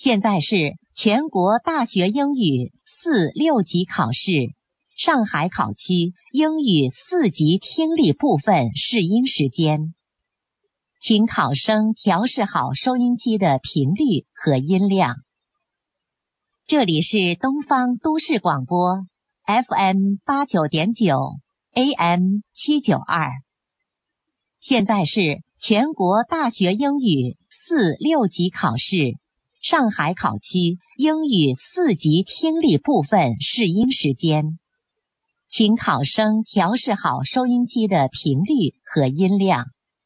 现在是全国大学英语4、6级考试，上海考区英语4级听力部分试音时间。请考生调试好收音机的频率和音量。这里是东方都市广播 FM 89.9 AM 792。现在是全国大学英语4、6级考试，上海考区英语4级听力部分试音时间。请考生调试好收音机的频率和音量。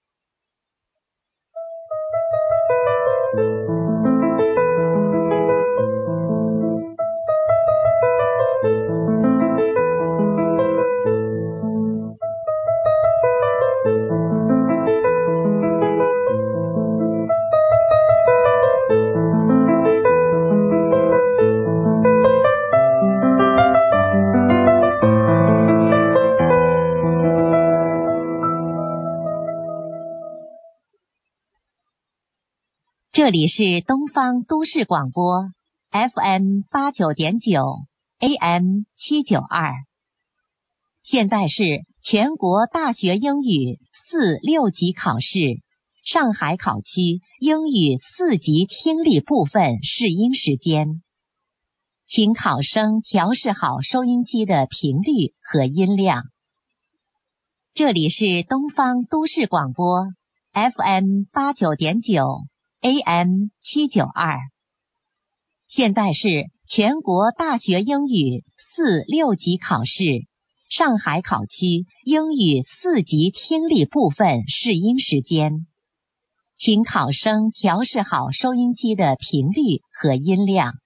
这里是东方都市广播 FM 89.9 AM 792。现在是全国大学英语4、6级考试，上海考区英语4级听力部分试音时间。请考生调试好收音机的频率和音量。这里是东方都市广播 FM 89.9 AM 792。现在是全国大学英语4、6级考试，上海考区英语4级听力部分试音时间。请考生调试好收音机的频率和音量。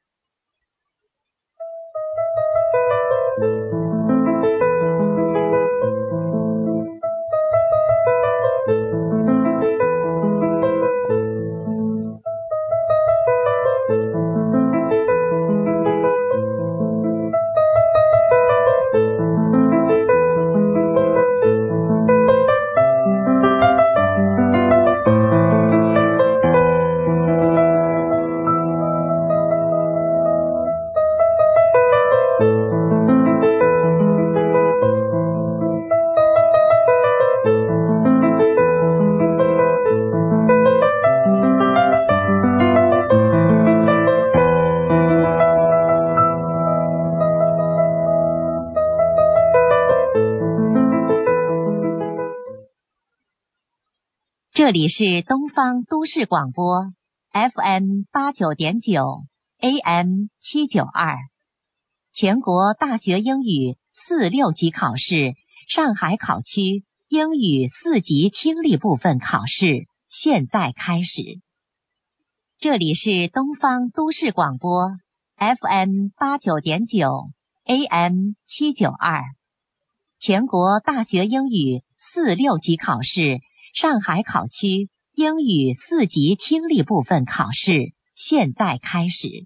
这里是东方都市广播 FM 89.9 AM 792。全国大学英语4、6级考试，上海考区英语4级听力部分考试现在开始。这里是东方都市广播 FM 89.9 AM 792。全国大学英语4、6级考试，上海考区英语4级听力部分考试现在开始。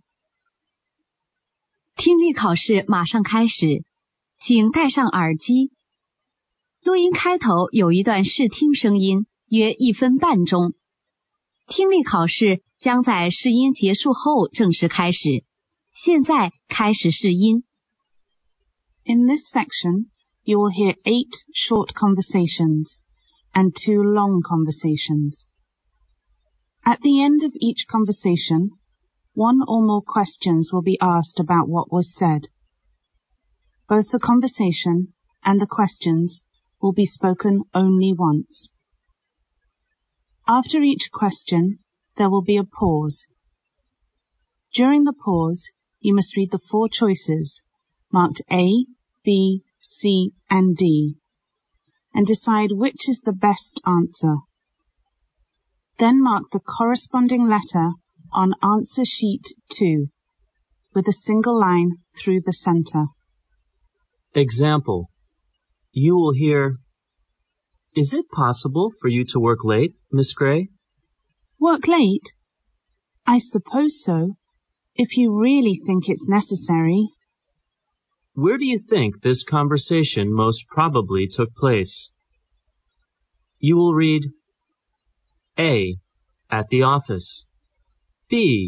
听力考试马上开始，请戴上耳机。录音开头有一段试听声音，约1分半钟。听力考试将在试音结束后正式开始。现在开始试音。 In this section, you will hear 8 short conversations and 2 long conversations. At the end of each conversation, 1 or more questions will be asked about what was said. Both the conversation and the questions will be spoken only once. After each question, there will be a pause. During the pause, you must read the 4 choices, marked A, B, C, and D, and decide which is the best answer. Then mark the corresponding letter on answer sheet 2, with a single line through the center. Example. You will hear, "Is it possible for you to work late, Miss Gray?" Work late? I suppose so, if you really think it's necessary. Where do you think this conversation most probably took place? You will read A. At the office. B.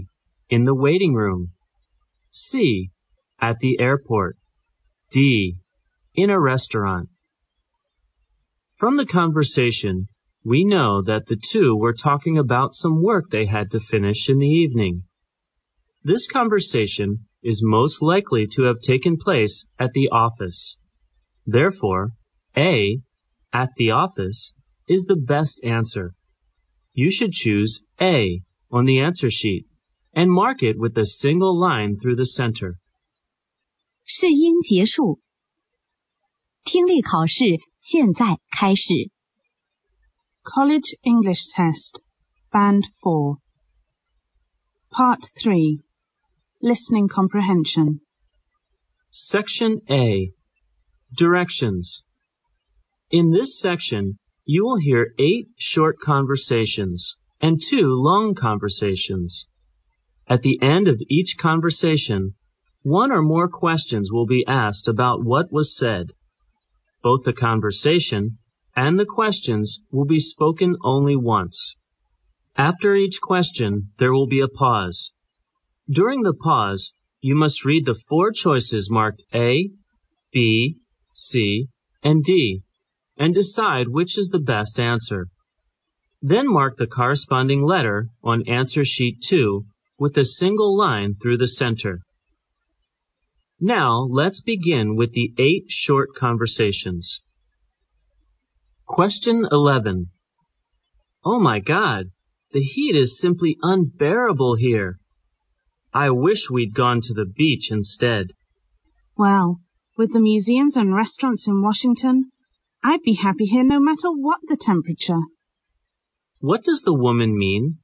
in the waiting room. C, at the airport. D, in a restaurant. From the conversation, we know that the two were talking about some work they had to finish in the evening. This conversation is most likely to have taken place at the office. Therefore, A, at the office, is the best answer. You should choose A on the answer sheet and mark it with a single line through the center. 试音结束，听力考试现在开始。 College English Test, Band 4. Part 3. Listening Comprehension. Section A. Directions. In this section, you will hear 8 short conversations and 2 long conversations. At the end of each conversation, 1 or more questions will be asked about what was said. Both the conversation and the questions will be spoken only once. After each question, there will be a pause. During the pause, you must read the 4 choices marked A, B, C, and D, and decide which is the best answer. Then mark the corresponding letter on answer sheet 2 with a single line through the center. Now, let's begin with the 8 short conversations. Question 11. Oh my God, the heat is simply unbearable here. I wish we'd gone to the beach instead. Well, with the museums and restaurants in Washington, I'd be happy here no matter what the temperature. What does the woman mean?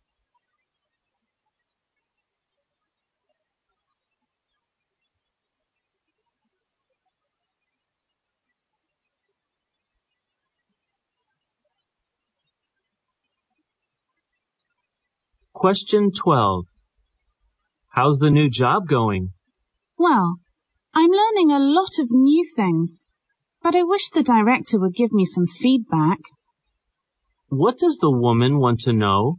Question 12. How's the new job going? Well, I'm learning a lot of new things, but I wish the director would give me some feedback. What does the woman want to know?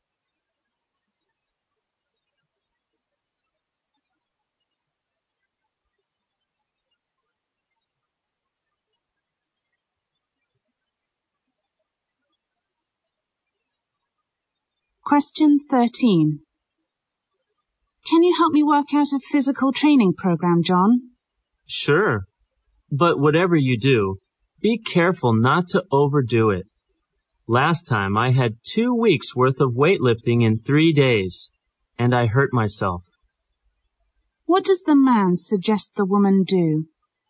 Question 13. Can you help me work out a physical training program, John? Sure. But whatever you do, be careful not to overdo it. Last time I had 2 weeks worth of weightlifting in 3 days, and I hurt myself. What does the man suggest the woman do?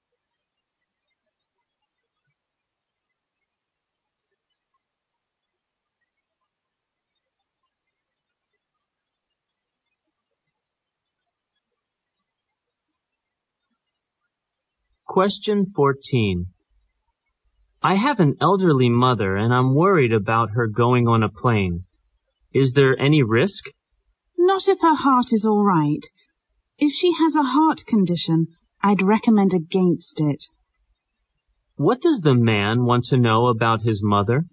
Question 14. I have an elderly mother and I'm worried about her going on a plane. Is there any risk? Not if her heart is all right. If she has a heart condition, I'd recommend against it. What does the man want to know about his mother?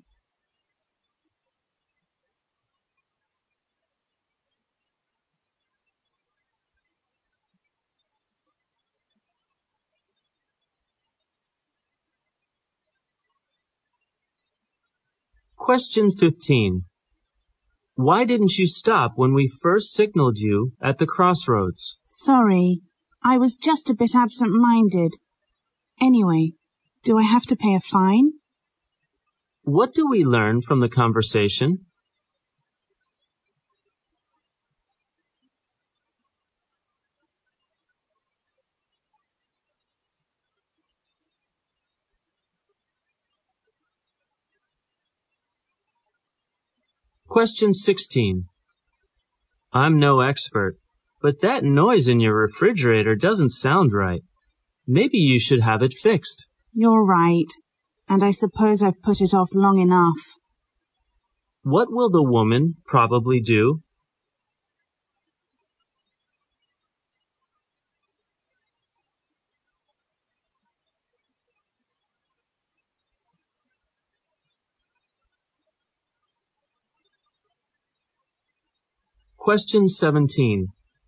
Question 15. Why didn't you stop when we first signaled you at the crossroads? Sorry, I was just a bit absent-minded. Anyway, do I have to pay a fine? What do we learn from the conversation? Question 16. I'm no expert, but that noise in your refrigerator doesn't sound right. Maybe you should have it fixed. You're right, and I suppose I've put it off long enough. What will the woman probably do? Question 17.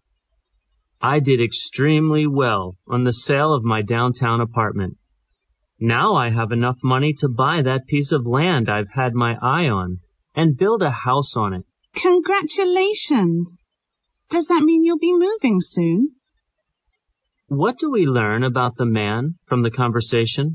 I did extremely well on the sale of my downtown apartment. Now I have enough money to buy that piece of land I've had my eye on and build a house on it. Congratulations! Does that mean you'll be moving soon? What do we learn about the man from the conversation?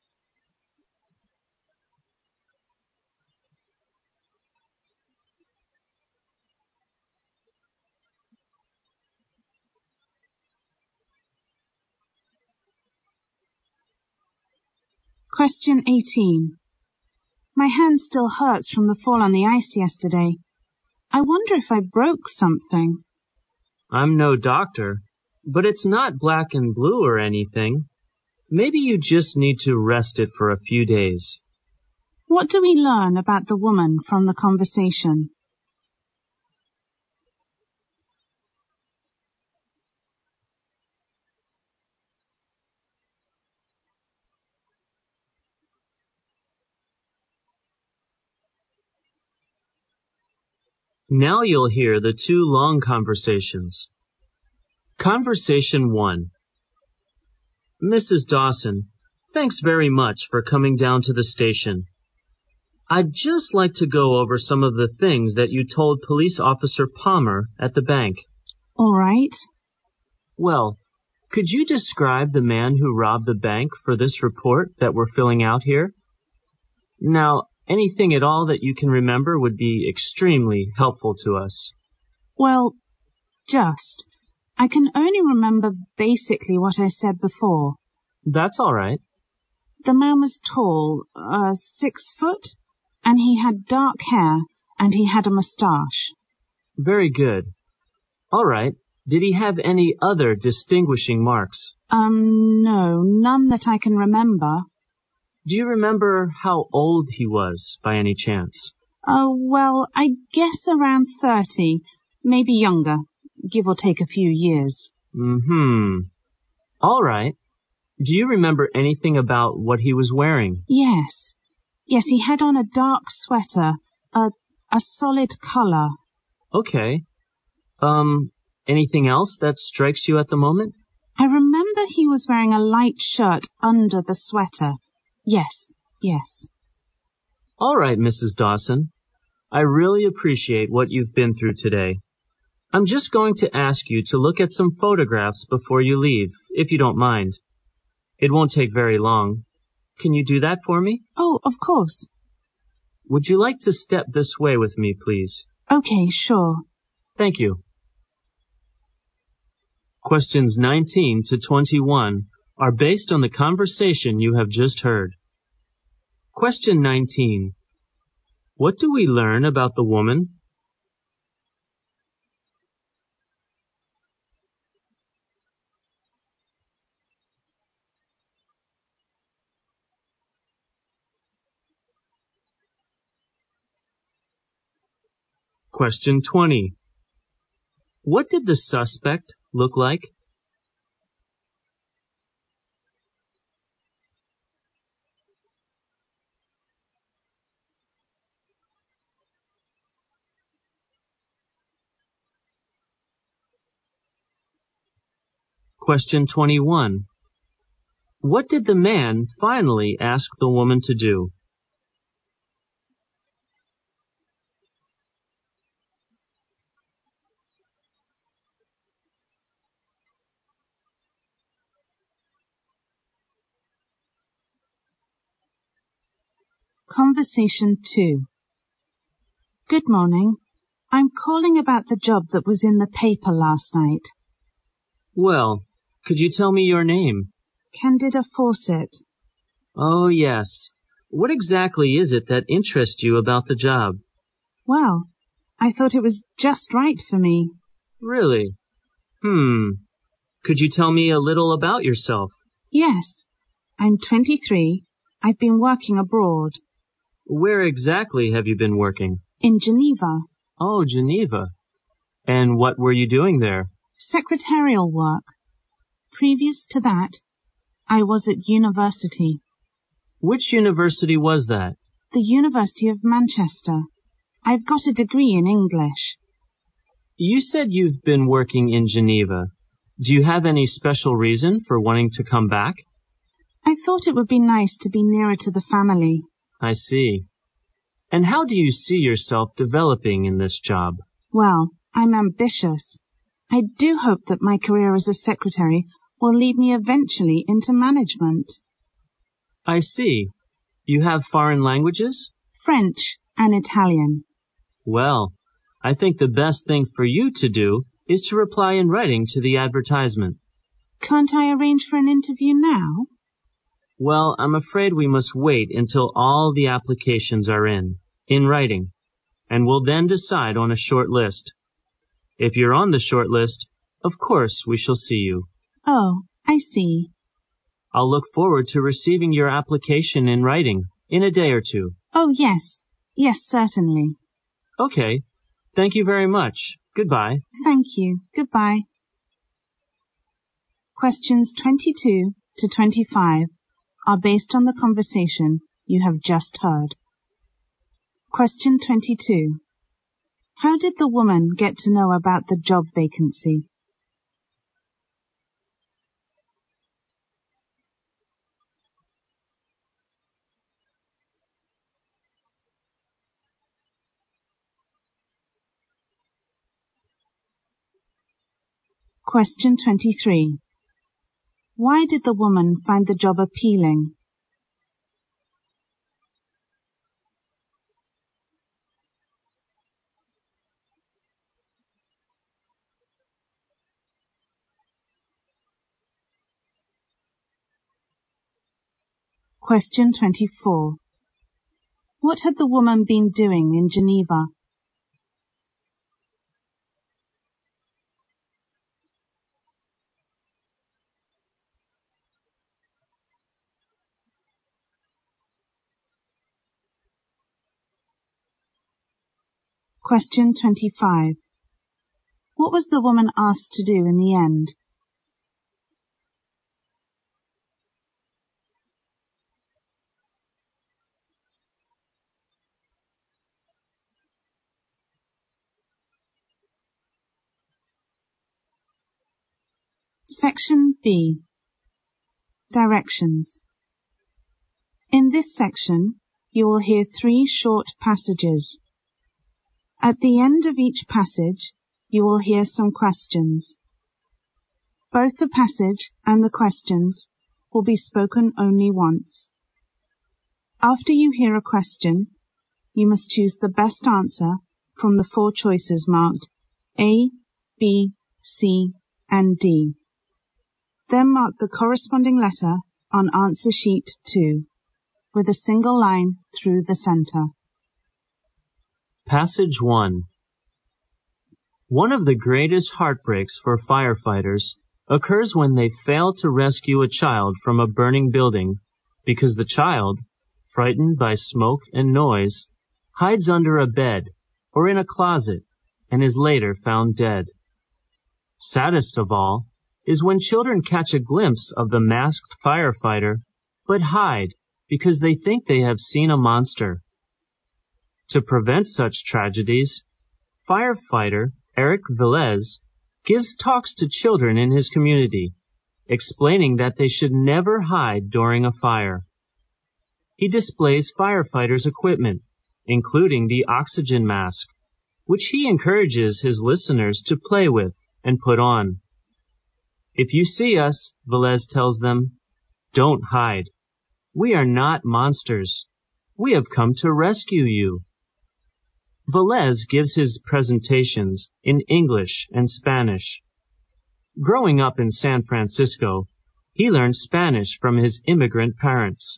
Question 18. My hand still hurts from the fall on the ice yesterday. I wonder if I broke something. I'm no doctor, but it's not black and blue or anything. Maybe you just need to rest it for a few days. What do we learn about the woman from the conversation? Now you'll hear the two long conversations. Conversation 1. Mrs. Dawson, thanks very much for coming down to the station. I'd just like to go over some of the things that you told Police Officer Palmer at the bank. All right. Well, could you describe the man who robbed the bank for this report that we're filling out here? Now, anything at all that you can remember would be extremely helpful to us. Well, I can only remember basically what I said before. That's all right. The man was tall, 6 foot, and he had dark hair, and he had a moustache. Very good. All right. Did he have any other distinguishing marks? No, none that I can remember. Do you remember how old he was, by any chance? Well, I guess around 30, maybe younger, give or take a few years. All right. Do you remember anything about what he was wearing? Yes, he had on a dark sweater, a solid color. Okay. Anything else that strikes you at the moment? I remember he was wearing a light shirt under the sweater. Yes. All right, Mrs. Dawson. I really appreciate what you've been through today. I'm just going to ask you to look at some photographs before you leave, if you don't mind. It won't take very long. Can you do that for me? Oh, of course. Would you like to step this way with me, please? Okay, sure. Thank you. Questions 19 to 21 are based on the conversation you have just heard. Question 19. What do we learn about the woman? Question 20. What did the suspect look like? Question 21. What did the man finally ask the woman to do? Conversation 2. Good morning. I'm calling about the job that was in the paper last night. Well, could you tell me your name? Candida Fawcett. Oh, yes. What exactly is it that interests you about the job? Well, I thought it was just right for me. Really? Could you tell me a little about yourself? Yes. I'm 23. I've been working abroad. Where exactly have you been working? In Geneva. Oh, Geneva. And what were you doing there? Secretarial work. Previous to that, I was at university. Which university was that? The University of Manchester. I've got a degree in English. You said you've been working in Geneva. Do you have any special reason for wanting to come back? I thought it would be nice to be nearer to the family. I see. And how do you see yourself developing in this job? Well, I'm ambitious. I do hope that my career as a secretary will lead me eventually into management. I see. You have foreign languages? French and Italian. Well, I think the best thing for you to do is to reply in writing to the advertisement. Can't I arrange for an interview now? Well, I'm afraid we must wait until all the applications are in writing, and we'll then decide on a short list. If you're on the short list, of course we shall see you. Oh, I see. I'll look forward to receiving your application in writing in a day or two. Oh, yes. Yes, certainly. Okay. Thank you very much. Goodbye. Thank you. Goodbye. Questions 22 to 25 are based on the conversation you have just heard. Question 22. How did the woman get to know about the job vacancy? Question 23. Why did the woman find the job appealing? Question 24. What had the woman been doing in Geneva? Question 25. What was the woman asked to do in the end? Section B. Directions. In this section, you will hear 3 short passages. At the end of each passage, you will hear some questions. Both the passage and the questions will be spoken only once. After you hear a question, you must choose the best answer from the 4 choices marked A, B, C, and D. Then mark the corresponding letter on answer sheet 2, with a single line through the center. Passage 1. One of the greatest heartbreaks for firefighters occurs when they fail to rescue a child from a burning building because the child, frightened by smoke and noise, hides under a bed or in a closet and is later found dead. Saddest of all is when children catch a glimpse of the masked firefighter but hide because they think they have seen a monster. To prevent such tragedies, firefighter Eric Velez gives talks to children in his community, explaining that they should never hide during a fire. He displays firefighters' equipment, including the oxygen mask, which he encourages his listeners to play with and put on. If you see us, Velez tells them, don't hide. We are not monsters. We have come to rescue you. Velez gives his presentations in English and Spanish. Growing up in San Francisco, he learned Spanish from his immigrant parents.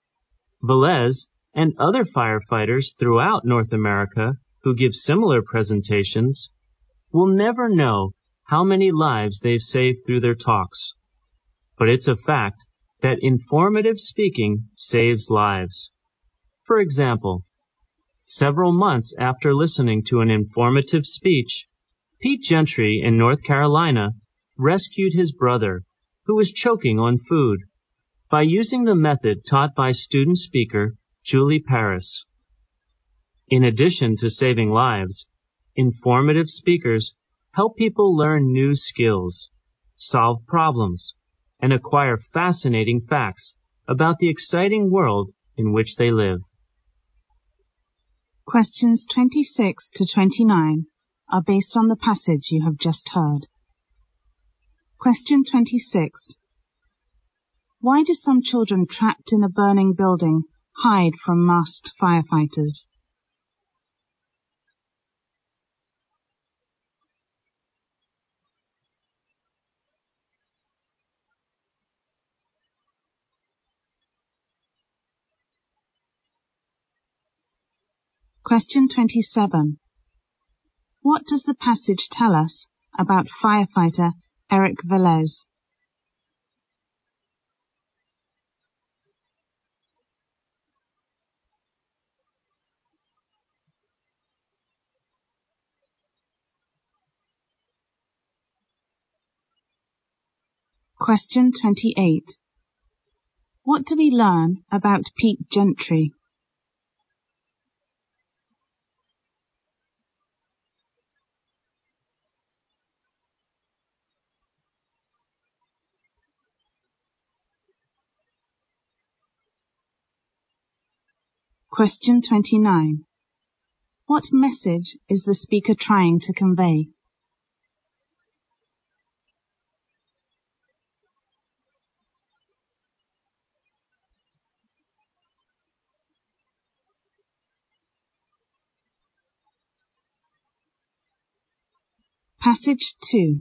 Velez and other firefighters throughout North America who give similar presentations will never know how many lives they've saved through their talks. But it's a fact that informative speaking saves lives. For example, several months after listening to an informative speech, Pete Gentry in North Carolina rescued his brother, who was choking on food, by using the method taught by student speaker Julie Paris. In addition to saving lives, informative speakers help people learn new skills, solve problems, and acquire fascinating facts about the exciting world in which they live. Questions 26 to 29 are based on the passage you have just heard. Question 26. Why do some children trapped in a burning building hide from masked firefighters? Question 27. What does the passage tell us about firefighter Eric Velez? Question 28. What do we learn about Pete Gentry? Question 29. What message is the speaker trying to convey? Passage 2.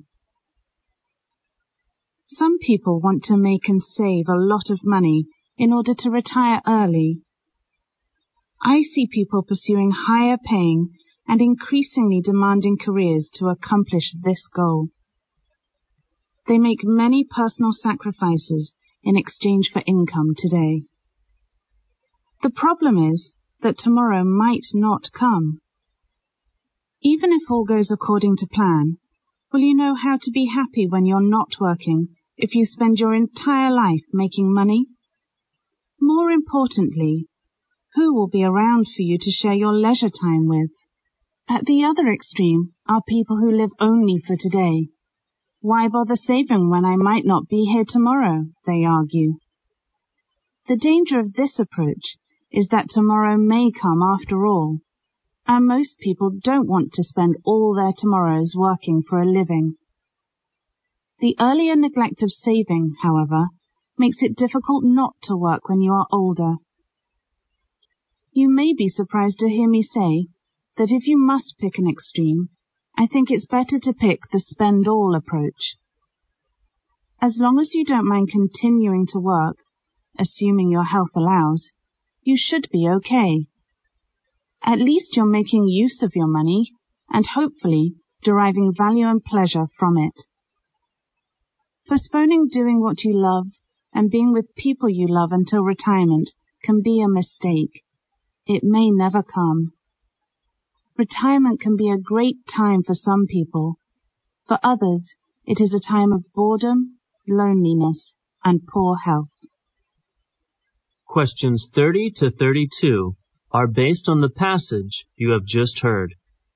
Some people want to make and save a lot of money in order to retire early. I see people pursuing higher paying and increasingly demanding careers to accomplish this goal. They make many personal sacrifices in exchange for income today. The problem is that tomorrow might not come. Even if all goes according to plan, will you know how to be happy when you're not working if you spend your entire life making money? More importantly, who will be around for you to share your leisure time with? At the other extreme are people who live only for today. Why bother saving when I might not be here tomorrow, they argue. The danger of this approach is that tomorrow may come after all, and most people don't want to spend all their tomorrows working for a living. The earlier neglect of saving, however, makes it difficult not to work when you are older. You may be surprised to hear me say that if you must pick an extreme, I think it's better to pick the spend-all approach. As long as you don't mind continuing to work, assuming your health allows, you should be okay. At least you're making use of your money and hopefully deriving value and pleasure from it. Postponing doing what you love and being with people you love until retirement can be a mistake. It may never come. Retirement can be a great time for some people. For others, it is a time of boredom, loneliness, and poor health. Questions 30 to 32 are based on the passage you have just heard.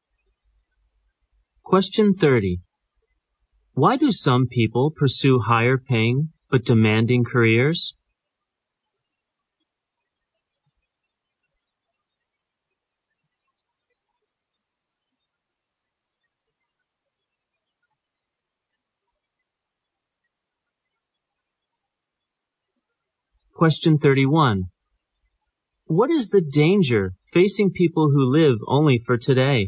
Question 30. Why do some people pursue higher paying but demanding careers? Question 31. What is the danger facing people who live only for today?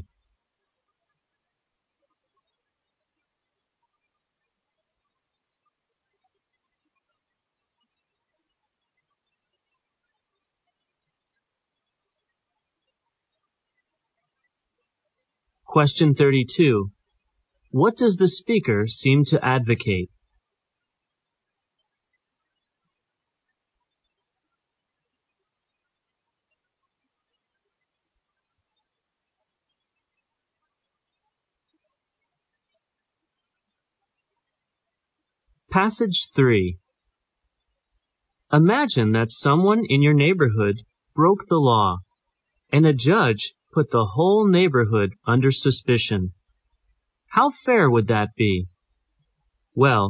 Question 32. What does the speaker seem to advocate? Passage 3. Imagine that someone in your neighborhood broke the law, and a judge put the whole neighborhood under suspicion. How fair would that be? Well,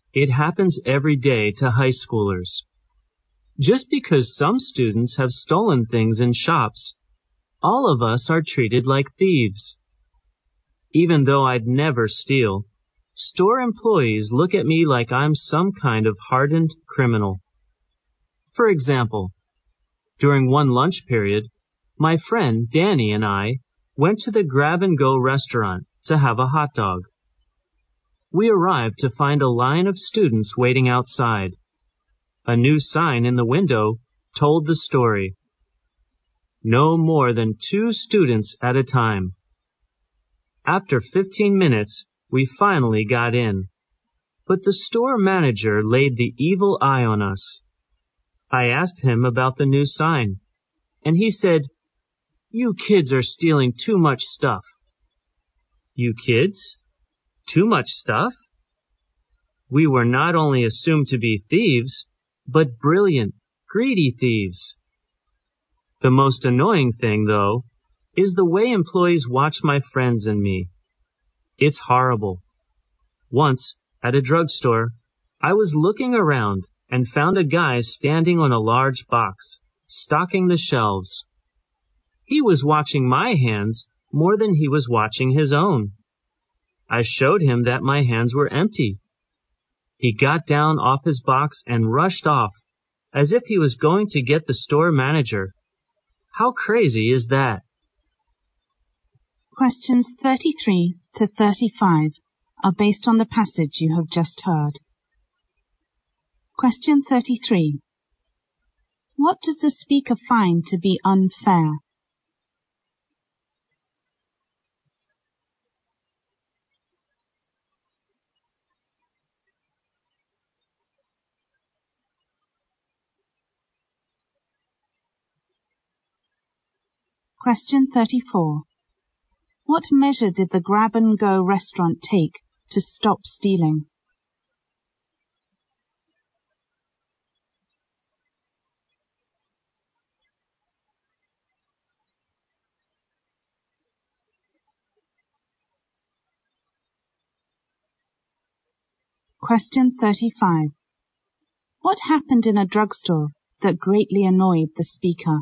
It happens every day to high schoolers. Just because some students have stolen things in shops, all of us are treated like thieves. Even though I'd never steal, store employees look at me like I'm some kind of hardened criminal. For example, during one lunch period, my friend Danny and I went to the grab-and-go restaurant to have a hot dog. We arrived to find a line of students waiting outside. A new sign in the window told the story. No more than 2 students at a time. After 15 minutes, we finally got in. But the store manager laid the evil eye on us. I asked him about the new sign, and he said, "You kids are stealing too much stuff." You kids? Too much stuff? We were not only assumed to be thieves, but brilliant, greedy thieves. The most annoying thing, though, is the way employees watch my friends and me. It's horrible. Once, at a drugstore, I was looking around and found a guy standing on a large box, stocking the shelves. He was watching my hands more than he was watching his own. I showed him that my hands were empty. He got down off his box and rushed off, as if he was going to get the store manager. How crazy is that? Questions 33 to 35 are based on the passage you have just heard. Question 33. What does the speaker find to be unfair? Question 34. What measure did the grab-and-go restaurant take to stop stealing? Question 35. What happened in a drugstore that greatly annoyed the speaker?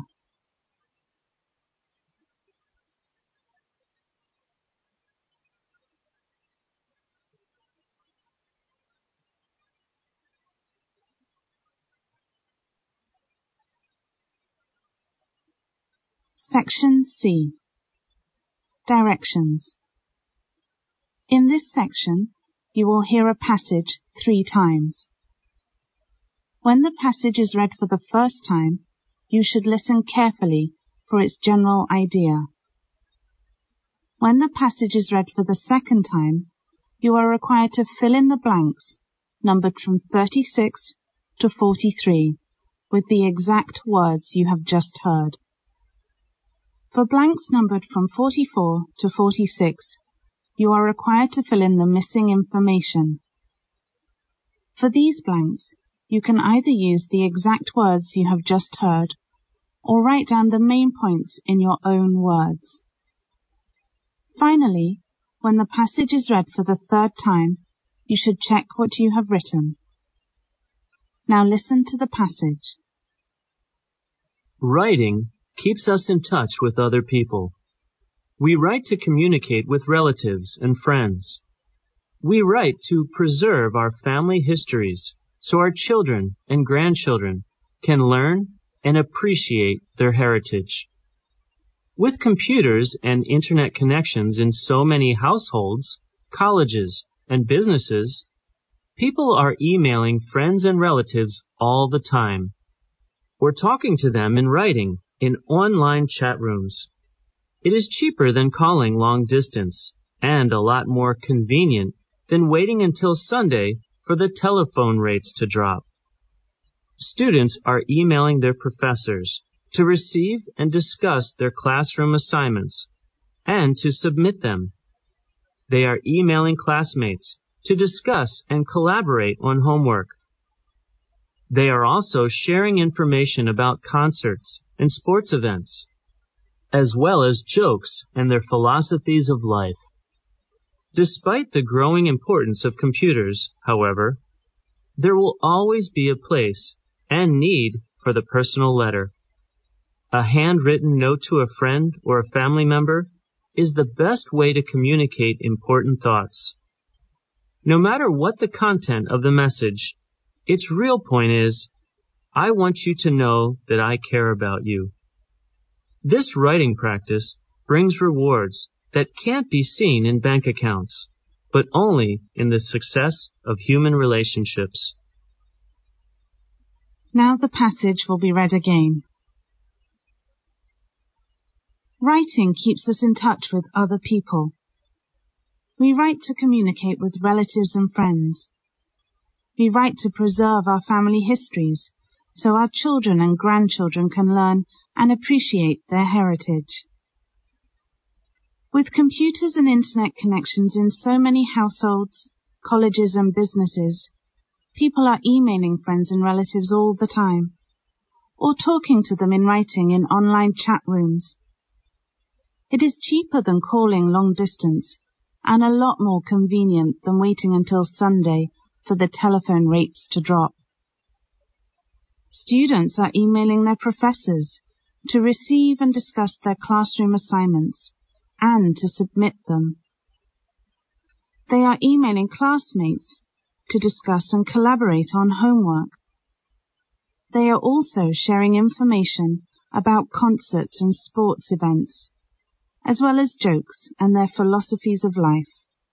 Section C. Directions. In this section, you will hear a passage 3 times. When the passage is read for the first time, you should listen carefully for its general idea. When the passage is read for the second time, you are required to fill in the blanks, numbered from 36 to 43, with the exact words you have just heard. For blanks numbered from 44 to 46, you are required to fill in the missing information. For these blanks, you can either use the exact words you have just heard, or write down the main points in your own words. Finally, when the passage is read for the third time, you should check what you have written. Now listen to the passage. Writing keeps us in touch with other people. We write to communicate with relatives and friends. We write to preserve our family histories so our children and grandchildren can learn and appreciate their heritage. With computers and internet connections in so many households, colleges, and businesses, people are emailing friends and relatives all the time, or talking to them in writing in online chat rooms. It is cheaper than calling long distance and a lot more convenient than waiting until Sunday for the telephone rates to drop. Students are emailing their professors to receive and discuss their classroom assignments and to submit them. They are emailing classmates to discuss and collaborate on homework. They are also sharing information about concerts and sports events, as well as jokes and their philosophies of life. Despite the growing importance of computers, however, there will always be a place and need for the personal letter. A handwritten note to a friend or a family member is the best way to communicate important thoughts. No matter what the content of the message, its real point is, I want you to know that I care about you. This writing practice brings rewards that can't be seen in bank accounts, but only in the success of human relationships. Now the passage will be read again. Writing keeps us in touch with other people. We write to communicate with relatives and friends. We write to preserve our family histories so our children and grandchildren can learn and appreciate their heritage. With computers and internet connections in so many households, colleges and businesses, people are emailing friends and relatives all the time, or talking to them in writing in online chat rooms. It is cheaper than calling long distance and a lot more convenient than waiting until Sunday for the telephone rates to drop. Students are emailing their professors to receive and discuss their classroom assignments and to submit them. They are emailing classmates to discuss and collaborate on homework. They are also sharing information about concerts and sports events, as well as jokes and their philosophies of life.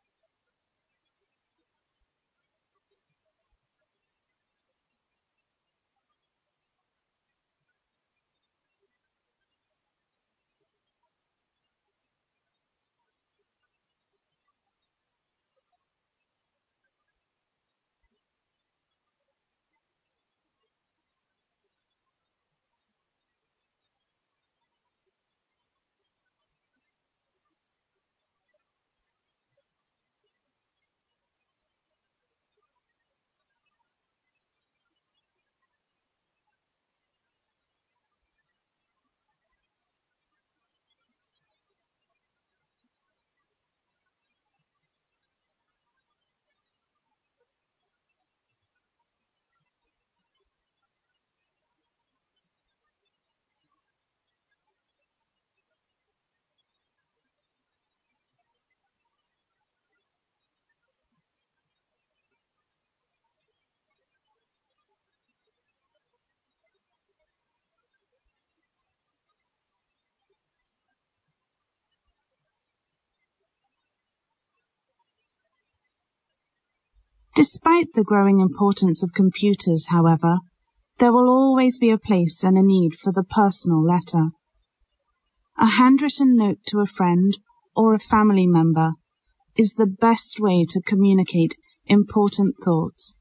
Despite the growing importance of computers, however, there will always be a place and a need for the personal letter. A handwritten note to a friend or a family member is the best way to communicate important thoughts.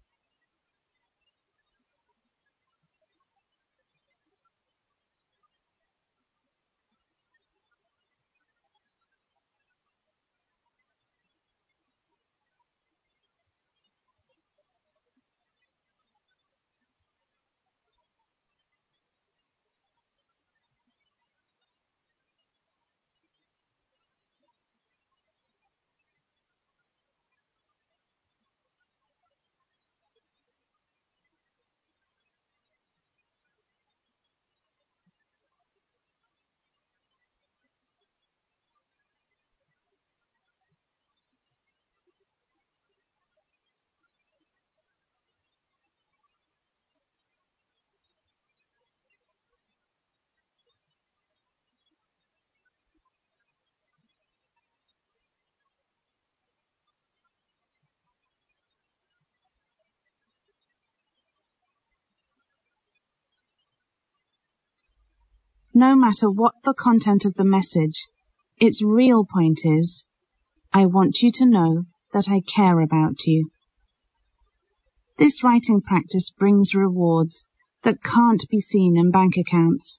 No matter what the content of the message, its real point is, I want you to know that I care about you. This writing practice brings rewards that can't be seen in bank accounts.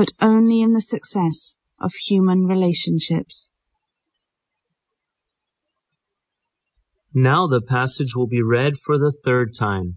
but only in the success of human relationships. Now the passage will be read for the third time.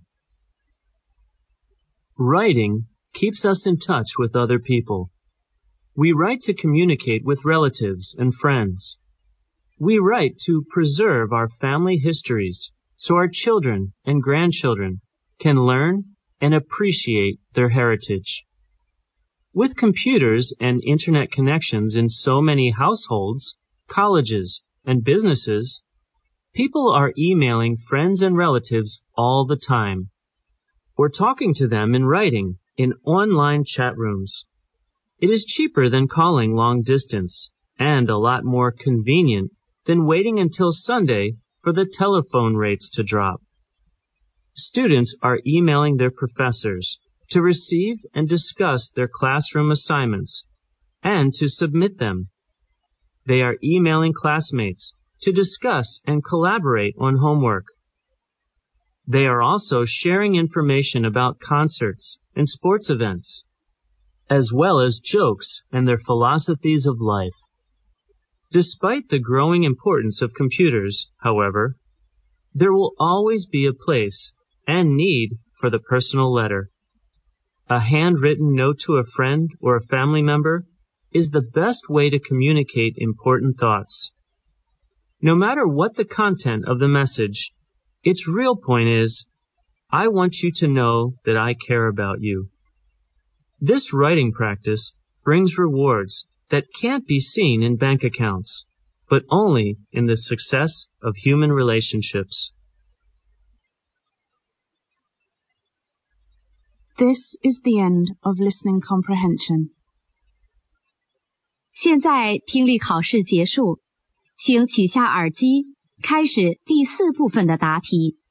Writing keeps us in touch with other people. We write to communicate with relatives and friends. We write to preserve our family histories so our children and grandchildren can learn and appreciate their heritage. With computers and internet connections in so many households, colleges, and businesses, people are emailing friends and relatives all the time, or talking to them in writing in online chat rooms. It is cheaper than calling long distance and a lot more convenient than waiting until Sunday for the telephone rates to drop. Students are emailing their professors to receive and discuss their classroom assignments and to submit them. They are emailing classmates to discuss and collaborate on homework. They are also sharing information about concerts and sports events, as well as jokes and their philosophies of life. Despite the growing importance of computers, however, there will always be a place and need for the personal letter. A handwritten note to a friend or a family member is the best way to communicate important thoughts. No matter what the content of the message, its real point is, I want you to know that I care about you. This writing practice brings rewards that can't be seen in bank accounts, but only in the success of human relationships. This is the end of listening comprehension. 现在听力考试结束，请取下耳机，开始第4部分的答题。